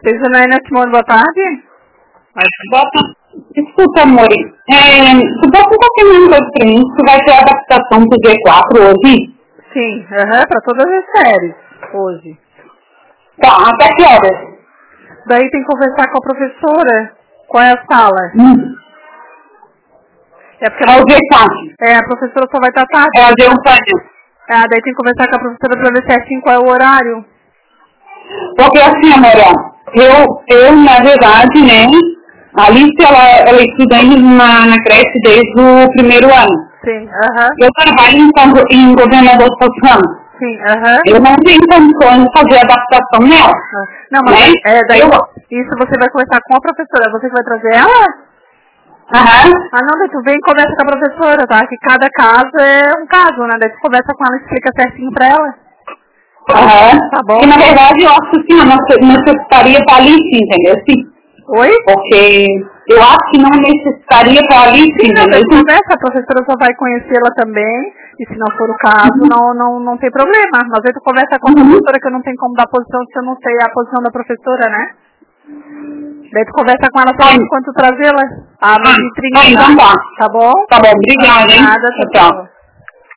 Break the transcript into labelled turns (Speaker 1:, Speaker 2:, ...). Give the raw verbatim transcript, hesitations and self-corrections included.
Speaker 1: Vocês Janaína Simone, boa tarde.
Speaker 2: Boa tarde. Desculpa, amor. É, tu pode confirmar uma coisa pra mim? Tu vai ter a adaptação pro G quatro hoje?
Speaker 1: Sim, uhum, para todas as séries, hoje.
Speaker 2: Tá, até que horas?
Speaker 1: Daí tem que conversar com a professora. Qual é a sala?
Speaker 2: Hum.
Speaker 1: É, porque
Speaker 2: É o G quatro.
Speaker 1: É, a professora só vai estar tarde.
Speaker 2: É o G quatro.
Speaker 1: É, daí tem que conversar com a professora pra ver certinho qual é o horário.
Speaker 2: Porque assim, amor, eu, eu, na verdade, né, a Alice, ela, ela estuda ainda na, na creche desde o primeiro ano.
Speaker 1: Sim, aham.
Speaker 2: Eu trabalho em, em governador social.
Speaker 1: Sim, aham.
Speaker 2: Eu não tenho condições de fazer adaptação nela.
Speaker 1: Não, mas
Speaker 2: né?
Speaker 1: é, daí
Speaker 2: eu...
Speaker 1: isso você vai conversar com a professora. Você que vai trazer ela?
Speaker 2: Aham.
Speaker 1: Ah, não, daí tu vem e conversa com a professora, tá? Que cada caso é um caso, né? Daí tu conversa com ela e explica certinho pra ela.
Speaker 2: Aham.
Speaker 1: Tá bom?
Speaker 2: E na verdade eu acho que não necessitaria para Alice, entendeu? Sim.
Speaker 1: Oi?
Speaker 2: Porque eu acho que não necessitaria para Alice,
Speaker 1: Sim, não,
Speaker 2: entendeu?
Speaker 1: daí tu conversa, a professora só vai conhecê-la também. E se não for o caso,
Speaker 2: Uhum.
Speaker 1: não, não, não tem problema. Mas aí tu conversa com a
Speaker 2: Uhum.
Speaker 1: professora, que eu não tenho como dar posição se eu não sei a posição da professora, né? Daí tu conversa com ela só enquanto trazê-la. Ah, mas
Speaker 2: Ah,
Speaker 1: de trinta,
Speaker 2: ah, então tá.
Speaker 1: tá bom?
Speaker 2: Tá bom, obrigada, hein?
Speaker 1: Nada,
Speaker 2: Tchau.
Speaker 1: tchau.